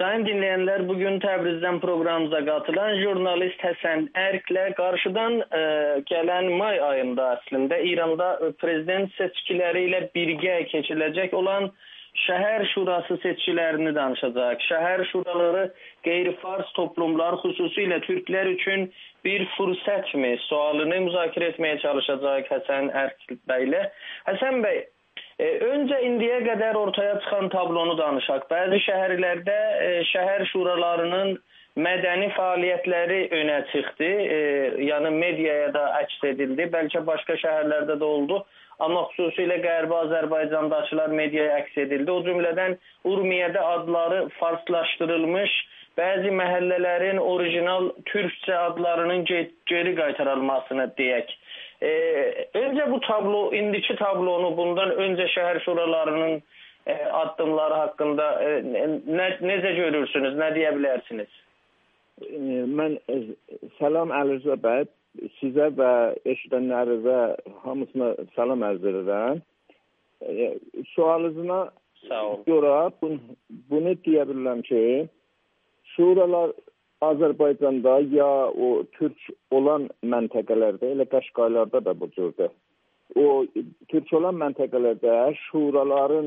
Sayın dinleyenler, bugün Təbrizdən programımıza qatılan jurnalist Həsən Ərklə qarşıdan gələn may ayında əslində İranda prezident seçkiləri ilə birgə keçiriləcək olan şəhər şurası seçkilərini danışacaq. Şəhər şuraları qeyri-fars toplumlar, xüsusilə türklər üçün bir fürsətmi sualını müzakirə etməyə çalışacaq Həsən Ərk bəylə. Həsən bəy, öncə indiyə qədər ortaya çıxan tablonu danışaq. Bəzi şəhərlərdə şəhər şuralarının mədəni fəaliyyətləri önə çıxdı. Yəni mediaya da əks edildi. Bəlkə başqa şəhərlərdə də oldu. Amma xüsusilə Qərbi Azərbaycandakılar mediaya əks edildi. O cümlədən Urmiyədə adları farslaşdırılmış, bəzi məhəllələrin orijinal türkçə adlarının geri qaytarılmasını deyək. Öncə bu tablo, indiki tablonu, bundan öncə şəhər şuralarının addımları haqqında necə görürsünüz, nə deyə bilərsiniz? Mən salam Əlirza bəy, sizə və eşidənlərinizə hamısına salam ərz edirəm. Sualınıza görə bunu deyə bilirəm ki, şuralar Azərbaycanda ya o türk olan məntəqələrdə, elə Qəşqaylarda da bu cürdür. O türk olan məntəqələrdə şuraların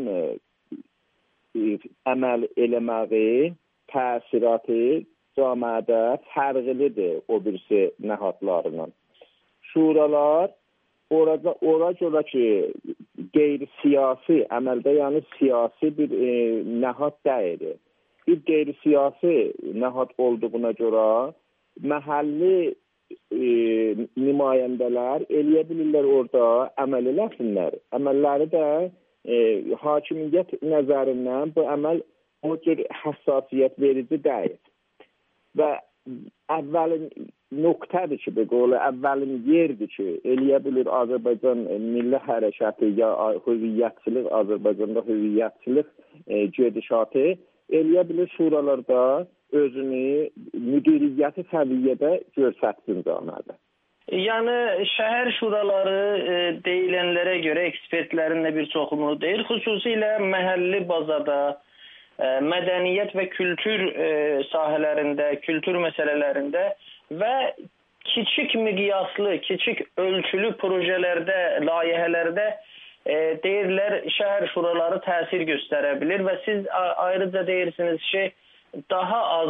əməl eləməyi, təsiratı cəmiyyətdə fərqlidir o birisi nəhadlarından. Şuralar ora görə ki, qeyri-siyasi əməldə, yəni siyasi bir nəhad deyil. Bir qeyri-siyasi nəhad olduğuna görə məhəlli nümayəndələr eləyə bilirlər orada əməl eləsinlər. Əməlləri də hakimiyyət nəzərindən bu əməl o cür həssasiyyət verici deyil. Və əvvəlin nöqtədir ki, əvvəlin yerdir ki, eləyə bilir Azərbaycan milli hərəkatı ya hüviyyətçilik, Azərbaycanda hüviyyətçilik gedişatı eləyə bilir şuralarda özünü müdiriyyəti səviyyədə görsətsin cəmiyyətdə. Yəni şəhər şuraları deyilənlərə görə ekspertlərin də bir çoxunu deyir, xüsusilə məhəlli bazada mədəniyyət və kültür sahələrində, kültür məsələlərində və kiçik miqyaslı, kiçik ölçülü projelərdə, layihələrdə deyirlər, şəhər şuraları təsir göstərə bilir və siz ayrıca deyirsiniz ki, daha az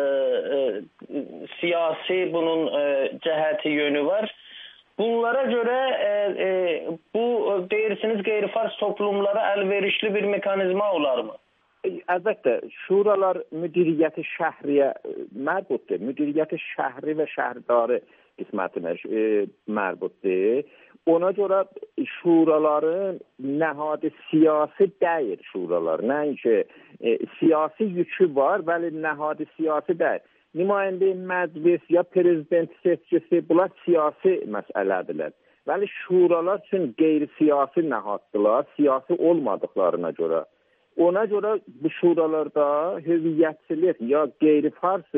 siyasi bunun cəhəti yönü var. Bunlara görə bu deyirsiniz qeyri-fars toplumlara əlverişli bir mekanizma olarmı? Əlbəttə, şuralar müdiriyyəti şəhriyə mərbutdur. Müdiriyyəti şəhri və şəhərdarı qismətinə mərbutdur. Ona görə şuraların nəhadı siyasi deyil şuralar. Nəinki siyasi yükü var, bəli nəhadı siyasi deyil. Nümayəndə məclis ya prezident seçkisi, bunlar siyasi məsələdirlər. Bəli şuralar üçün qeyri-siyasi nəhaddılar, siyasi olmadıqlarına görə. Ona görə bu şuralarda hüviyyətçilik ya qeyri-fars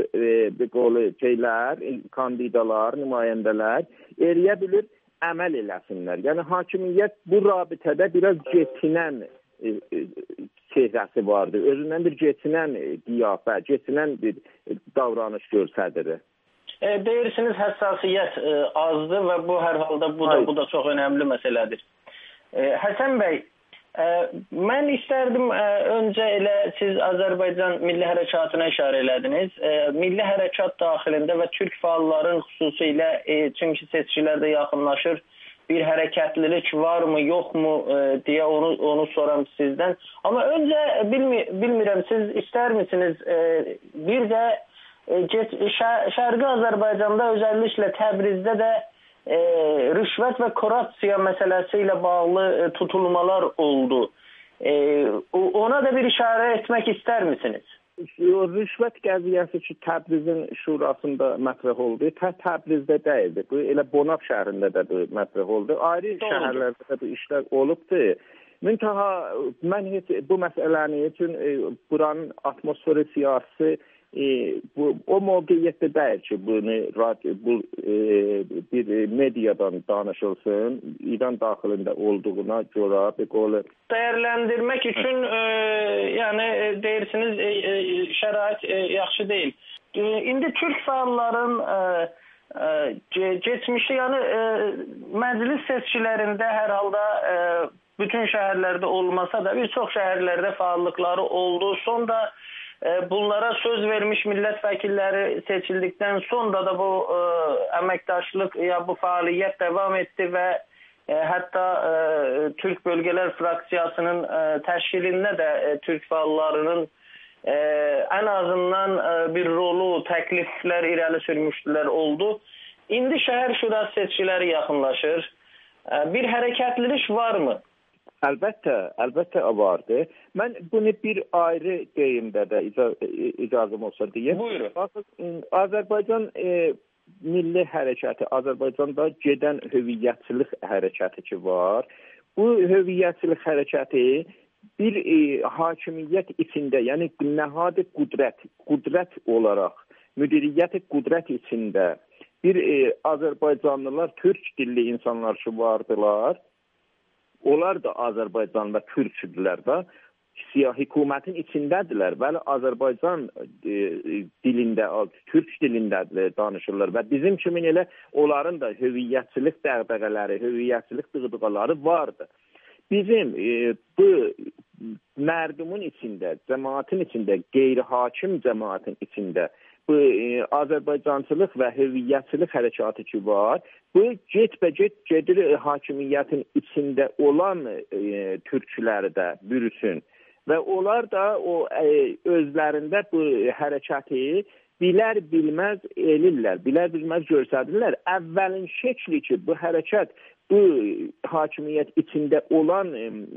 kandidalar, nümayəndələr eləyə bilir, əməl eləsinlər. Yəni hakimiyyət bu rabitədə biraz geçinən çehrəsi vardır. Özündən bir geçinən qiyafə, geçinən bir davranış göstərir. Deyirsiniz həssasiyyət azdır və bu hər halda bu da çox önəmli məsələdir. Həsən bəy, mən istərdim öncə elə siz Azərbaycan Milli Hərəkatına işarə elədiniz. Milli Hərəkat daxilində və türk fəalların xüsusilə, çünki seçkilərdə yaxınlaşır, bir hərəkətlilik varmı, yoxmu deyə onu soram sizdən. Amma öncə bilmirəm, siz istər misiniz bir də Şərqi Azərbaycanda, özəlliklə Təbrizdə də rüşvət və korrupsiya məsələsi ilə bağlı tutulmalar oldu. Ona da bir işarə etmək istər misiniz? Rüşvət qəziyyəsi ki, Təbrizin şurasında mətrəh oldu. Təbrizdə deyildi. Bu elə Bonab şəhərində də mətrəh oldu. Ayrı şəhərlərdə də bu işlər olubdur. Müntaha mən heç bu məsələni üçün buranın atmosferi siyasi o mövqeyiyyətdə deyil ki, bu bir mediadan danışılsın, İran daxilində olduğuna görə dəyərləndirmək üçün yəni deyirsiniz şərait yaxşı deyil. İndi türk fəalların geçmişi, yəni məclis seçkilərində hər halda bütün şəhərlərdə olmasa da bir çox şəhərlərdə fəallıqları oldu. Sonra bunlara söz vermiş millət vəkilləri seçildikdən sonra da bu əməkdaşlıq ya bu fəaliyyət devam etdi və hətta Türk Bölgələr Fraksiyasının təşkilində də Türk fəallarının ən azından bir rolu, təkliflər irəli sürmüşdülər oldu. İndi şəhər şurası seçkiləri yaxınlaşır. Bir hərəkətlilik varmı? Əlbəttə vardı. Mən bunu bir ayrı deyimdə də icazım olsa deyim. Buyurun. Azərbaycan milli hərəkəti, Azərbaycanda gedən hüviyyətçilik hərəkəti ki var. Bu hüviyyətçilik hərəkəti bir hakimiyyət içində, yəni nəhadi qudrət olaraq, müdiriyyət qudrət içində bir Azərbaycanlılar, türk dilli insanlar ki vardılar. Onlar da Azərbaycanda türkdülər də. Hökumətin içindədirlər. Bəli, Azərbaycan dilində, türk dilində danışırlar və bizim kimi elə onların da hüviyyətçilik dəğdəğələri, hüviyyətçilik dığdıqaları vardı. Bizim bu mərdumun içində, cəmaətin içində, qeyri-hakim cəmaətin içində bu Azərbaycançılıq və hüviyyətçilik hərəkatı ki var, bu get-bə-get gedir hakimiyyətin içində olan türkləri də bürüsün. Və onlar da o özlərində bu hərəkəti bilər-bilməz elirlər, bilər-bilməz göstərirlər. Əvvəlin şəkli ki, bu hərəkət bu hakimiyyət içində olan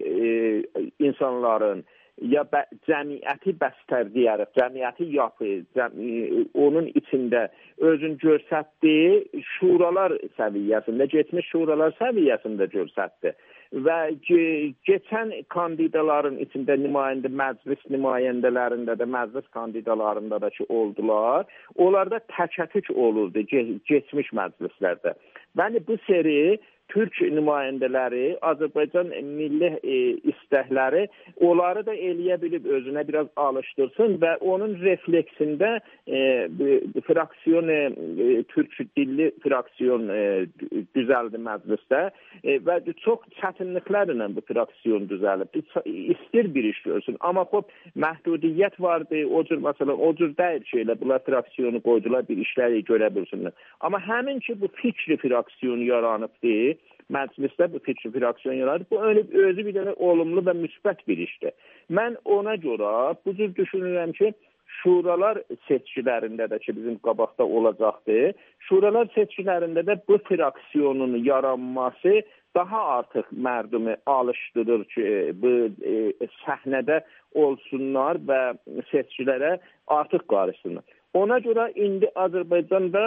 insanların ya cəmiyyəti bəstər deyərək, cəmiyyəti yapı, onun içində özün göstərdi, şuralar səviyyəsində, geçmiş şuralar səviyyəsində göstərdi. Və keçən kandidaların içində məclis nümayəndələrində də, məclis kandidalarında da ki oldular, onlarda təkətük olurdu geçmiş məclislərdə. Yəni bu seri Türk nümayəndələri, Azərbaycan milli istəkləri onları da eləyə bilib özünə biraz alışdırsın və onun refleksində fraksiyon, türk dilli fraksiyon düzəldi məclisdə və çox çətinliklərlə bu fraksiyon düzəlib. İstir bir iş görsün. Amma məhdudiyyət vardı, o cür məsələn, o cür deyil ki, elə bunlar fraksiyonu qoydular, bir işləri görə bilsinlər. Amma həmin ki, bu fikri fraksiyon yaranıbdır, məclisdə bu fikri fraksiyon yaranıb, bu özü bir dənə olumlu və müsbət bir işdir. Mən ona görə bu cür düşünürəm ki, şuralar seçkilərində də ki, bizim qabaqda olacaqdır, şuralar seçkilərində də bu fraksiyonun yaranması daha artıq mərdumu alışdırır ki, bu səhnədə olsunlar və seçkilərə artıq qarışsınlar. Ona görə indi Azərbaycanda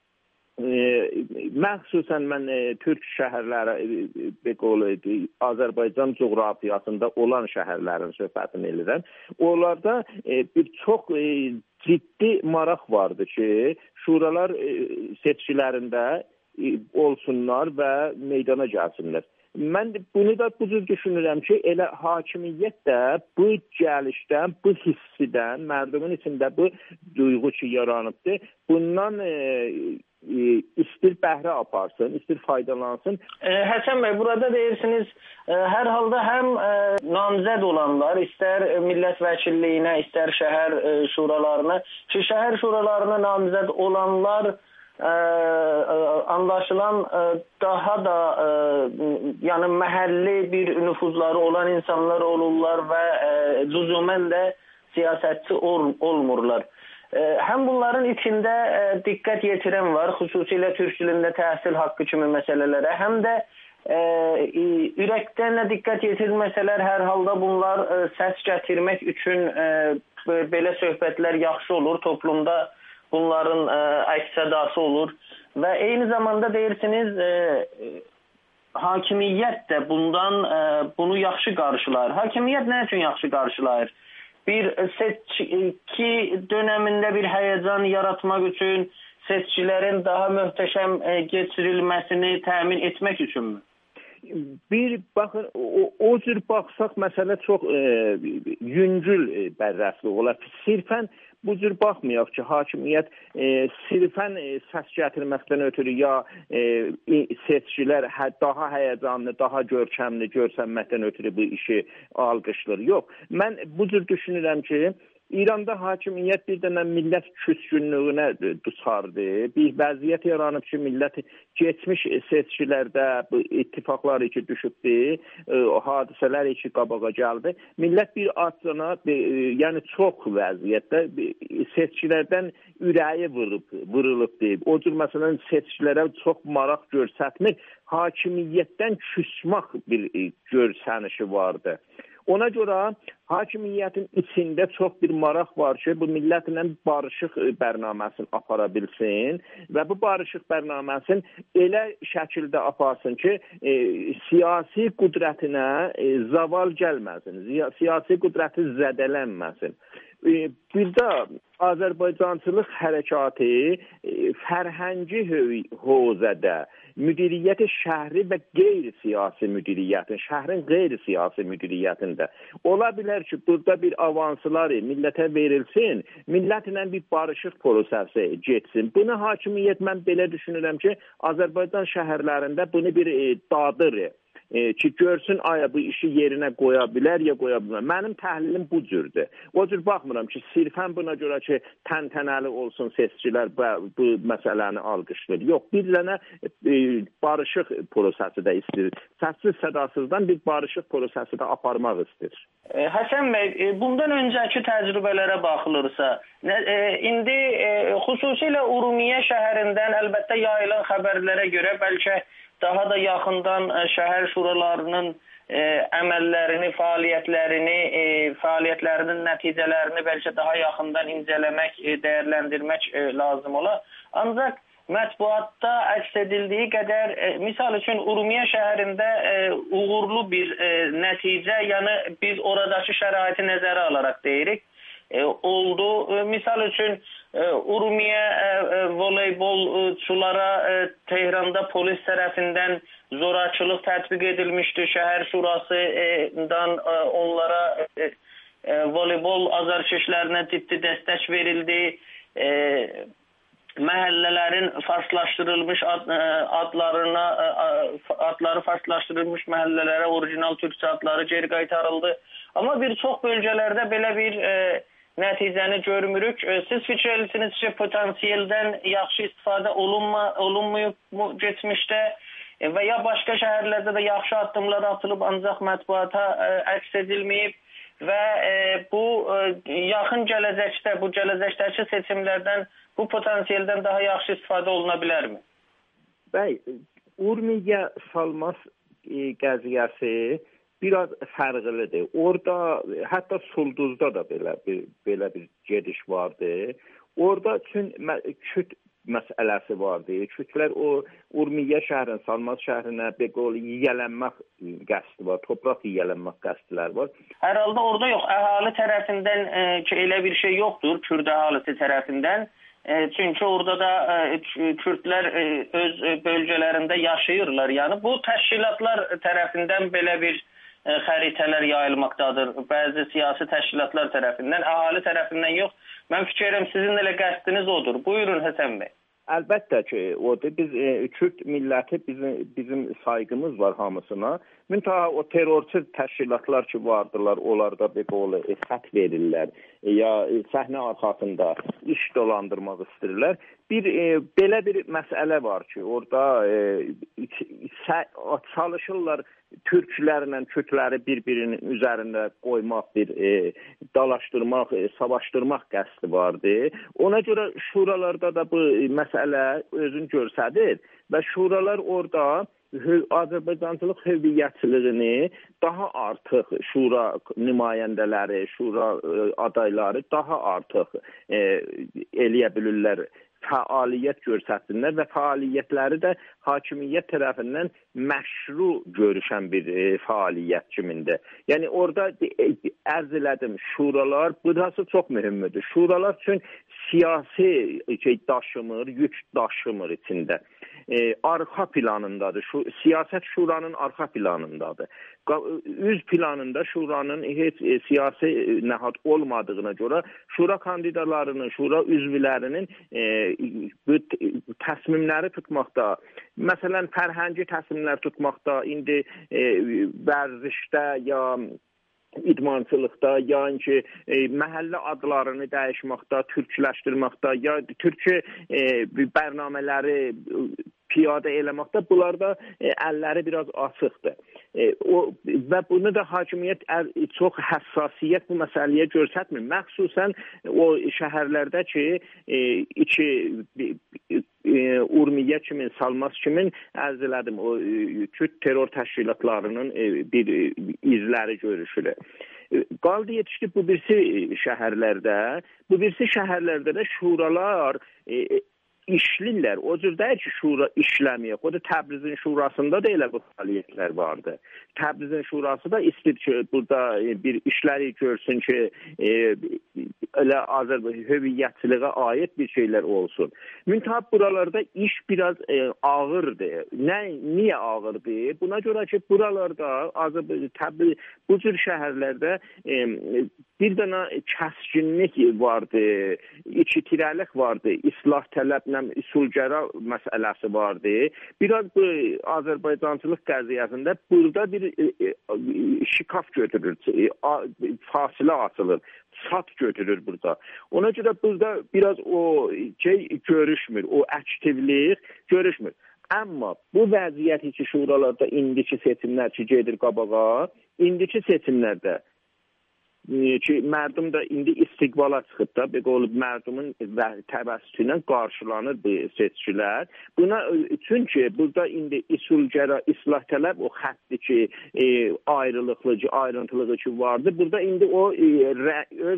məxsusən mən türk şəhərləri, Azərbaycan coğrafiyasında olan şəhərlərin söhbətini edirəm. Onlarda bir çox ciddi maraq vardı ki, şuralar seçkilərində olsunlar və meydana gəlsinlər. Mən bunu da bu cür düşünürəm ki, elə hakimiyyət də bu gəlişdən, bu hissidən, mərdumun içində bu duyğu ki yaranıbdır, bundan istir bəhrə aparsın, istir faydalansın. Həsən bəy, burada deyirsiniz, hər halda həm namzəd olanlar, istər millət vəkilliyinə, istər şəhər şuralarına, ki şəhər şuralarına namzəd olanlar anlaşılan daha da yəni məhəlli bir nüfuzları olan insanlar olurlar və lüzumən də siyasətçi olmurlar. Həm bunların içində diqqət yetirən var, xüsusilə türk dilində təhsil haqqı kimi məsələlərə, həm də ürəkdən diqqət yetirməsələr hər halda bunlar səs gətirmək üçün belə söhbətlər yaxşı olur, toplumda bunların əks-sədası olur və eyni zamanda deyirsiniz hakimiyyət də bunu yaxşı qarşılayır. Hakimiyyət nə üçün yaxşı qarşılayır? bir seçki döneminde bir heyecan yaratmak üçün, seçkilerin daha möhtəşəm geçirilməsini təmin etmək üçünmü? Bir baxın, o cür baxsaq məsələ çox yüngül bərrəfli olar. Sirfən bu cür baxmayaq ki, hakimiyyət sirfən səs gətirməkdən ötürü ya seçkilər daha həyəcanlı, daha görkəmli görsənməkdən ötürü bu işi alqışlar. Yox, mən bu cür düşünürəm ki, İranda hakimiyyət bir dənə millət küskünlüyünə düşardı. Bir vəziyyət yaranıb ki, millət geçmiş seçkilərdə bu ittifaqlar iki düşübdü, hadisələr iki qabağa gəldi. Millət bir adına, yəni çox vəziyyətdə seçkilərdən ürəyi vurulubdu. O cür məsələn seçkilərə çox maraq görsətmir. Hakimiyyətdən küsmaq bir görsənişi vardı. Ona görə hakimiyyətin içində çox bir maraq var ki, bu millətlə barışıq bərnaməsini apara bilsin və bu barışıq bərnaməsini elə şəkildə aparsın ki, siyasi qüdrətinə zaval gəlməsin, siyasi qüdrəti zədələnməsin. Bir də Azərbaycançılıq hərəkatı fərhəngi hövzədə müdiriyyəti şəhri və qeyri-siyasi müdiriyyətin, şəhrin qeyri-siyasi müdiriyyətində ola bilər ki, burada bir avanslar millətə verilsin, millətlə bir barışıq prosesi getsin. Bunu hakimiyyət, mən belə düşünürəm ki, Azərbaycan şəhərlərində bunu bir dadır ki, görsün, aya bu işi yerinə qoya bilər, ya qoya bilər. Mənim təhlilim bu cürdür. O cür baxmıram ki, sirfən buna görə ki, təntənəli olsun seçkilər bu məsələni alqışlayır. Yox, bir dənə barışıq prosesi də istəyir. Səssiz sədasızdan bir barışıq prosesi də aparmaq istəyir. Həsən bəy, bundan öncəki təcrübələrə baxılırsa, indi xüsusilə Urmiya şəhərindən əlbəttə yayılan xəbərlərə görə bəlkə daha da yaxından şəhər şuralarının əməllərini, fəaliyyətlərinin nəticələrini bəlkə daha yaxından incələmək, dəyərləndirmək lazım olar. Ancaq mətbuatda əks edildiyi qədər, misal üçün Urmiya şəhərində uğurlu bir nəticə, yəni biz oradakı şəraiti nəzərə alaraq deyirik, oldu. Misal üçün Urmiya voleybolçulara Tehranda polis tərəfindən zorakılıq tətbiq edilmişdi. Şəhər şurasından onlara voleybol azarkeşlərinə ciddi dəstək verildi. Məhəllələrin farslaşdırılmış adları farslaşdırılmış məhəllələrə orijinal türkçə adları geri qaytarıldı. Amma bir çox bölgələrdə belə bir nəticəni görmürük. Siz fikir edirsiniz ki, potansiyeldən yaxşı istifadə olunmayıb mu geçmişdə və ya başqa şəhərlərdə də yaxşı addımlar atılıb, ancaq mətbuata əks edilməyib və bu yaxın gələcəkdə, bu gələcəkdəki seçimlərdən bu potansiyeldən daha yaxşı istifadə oluna bilərmi? Bəy, Urmiya salmas qəziyyəsi biraz fərqlidir. Orada, hətta Sulduzda da belə bir gediş vardı. Orada küt məsələsi vardı. Kütlər o Urmiya şəhərin, Salmas şəhərinə yiyələnmək qəsdi var, torpaq yiyələnmək qəsdilər var. Hər halda orada yox, əhali tərəfindən ki, elə bir şey yoxdur, Kürd əhalisi tərəfindən. Çünki orada da Kürdlər öz bölgələrində yaşayırlar. Yəni bu təşkilatlar tərəfindən belə bir xəritələr yayılmaqdadır. Bəzi siyasi təşkilatlar tərəfindən, əhali tərəfindən yox. Mən fikir edirəm, sizin elə qəsdiniz odur. Buyurun Həsən bəy. Əlbəttə ki, odur. Biz Kürd milləti bizim sayğımız var hamısına. Müntəha o terrorçu təşkilatlar ki vardılar, onlarda xət verirlər ya səhnə arxasında iş dolandırmaq istəyirlər. Belə bir məsələ var ki, orada çalışırlar türklərlə Kürtləri bir-birinin üzərində qoymaq, dalaşdırmaq, savaşdırmaq qəsdi vardı. Ona görə şuralarda da bu məsələ özünü göstərir və şuralar orada Azərbaycançılıq hüviyyətçiliyini daha artıq şura nümayəndələri, şura adayları daha artıq eləyə bilirlər, fəaliyyət göstərsinlər və fəaliyyətləri də hakimiyyət tərəfindən məşru görüşən bir fəaliyyət kimindir. Yəni orada ərz elədim, şuralar burası çox mühümdür. Şuralar üçün siyasi daşımır, yük daşımır içində. Arxa planındadır. Siyasət şuranın arxa planındadır. Üz planında şuranın heç siyasi nəhad olmadığına görə şura kandidatlarının, şura üzvlərinin təsmimləri tutmaqda, məsələn, fərhəngi təsmimlər tutmaqda, indi vərzişdə ya idmançılıqda, yəni ki, məhəllə adlarını dəyişməkdə, türkləşdirməkdə, ya türkçe bərnamələri piyada eləməkdə, bunlarda əlləri biraz açıqdır. Və bunu da hakimiyyət çox həssasiyyət bu məsələyə göstərmir. Məxsusən o şəhərlərdə ki, Urmiyə kimin, Salmas kimin ərz elədim, o Kürt terror təşkilatlarının bir izləri görüşülür. Qaldı yetişdi bu birisi şəhərlərdə də şuralar işlirlər. O cür deyil ki, şura işləməyək. O da Təbrizin şurasında da elə bu fəaliyyətlər vardı. Təbrizin şurası da istəyir ki, burada bir işləri görsün ki, elə Azərbaycan hüviyyətçiliğə aid bir şeylər olsun. Müntəha buralarda iş biraz ağırdır. Niyə ağırdır? Buna görə ki, buralarda Təbriz, bu cür şəhərlərdə bir dənə kəskinlik vardı, ikitirəlik vardı, islah tələblə üsulgəra məsələsi vardı. Biraz bu Azərbaycancılıq qəziyyəsində burada bir şikaf götürür, fasilə açılır, sat götürür burada. Ona görə burada biraz o görüşmür, o aktivlik görüşmür. Amma bu vəziyyət ki, şuralarda indiki seçimlər ki, gedir qabağa, indiki seçimlərdə ki, mərdum da indi istiqbala çıxıb da, mərdumun təbəssütü ilə qarşılanır bu seçkilər. Buna çünki burada indi üsulgəra, islah tələb o xətti ki, ayrıntılığı ki vardı. Burada indi o öz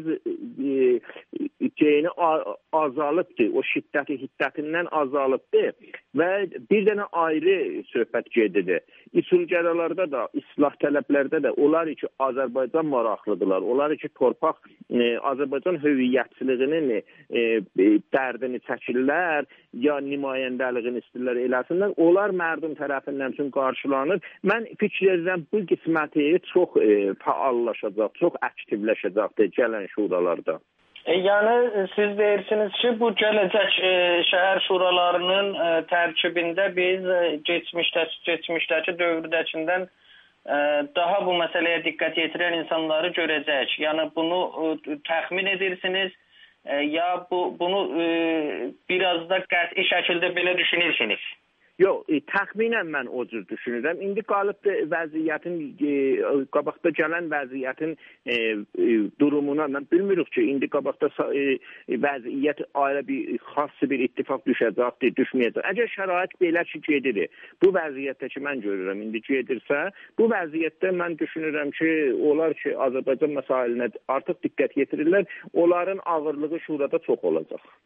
şeyini azalıbdır, o hiddətindən azalıbdır və bir dənə ayrı söhbət gedir. Üsulgəralarda da, islah tələblərdə də onlar ki, Azərbaycan maraqlıdırlar. Onlar ki, torpaq Azərbaycan hüviyyətçiliyinin dərdini çəkirlər, ya nümayəndəliyini istəyirlər eləsinlər. Onlar mərdum tərəfindən üçün qarşılanır. Mən fikir edirəm, bu qisməti çox fəallaşacaq, çox aktivləşəcəkdir gələn şuralarda. Yəni siz deyirsiniz ki, bu gələcək şəhər şuralarının tərkibində biz keçmişdəki dövrdəkindən daha bu məsələyə diqqət yetirən insanları görəcək. Yəni bunu təxmin edirsiniz ya bunu biraz da qəti şəkildə belə düşünürsünüz? Yox, təxminən mən o cür düşünürəm. İndi qalıbdır vəziyyətin, qabaqda gələn vəziyyətin durumuna mən bilmirik ki, indi qabaqda vəziyyət ayrı bir xas bir ittifaq düşəcəkdir, düşməyəcək. Əgər şərait belə ki, gedir, bu vəziyyətdə ki, mən görürəm, indi gedirsə, bu vəziyyətdə mən düşünürəm ki, onlar ki, Azərbaycan məsailinə artıq diqqət yetirirlər, onların ağırlığı şurada çox olacaq.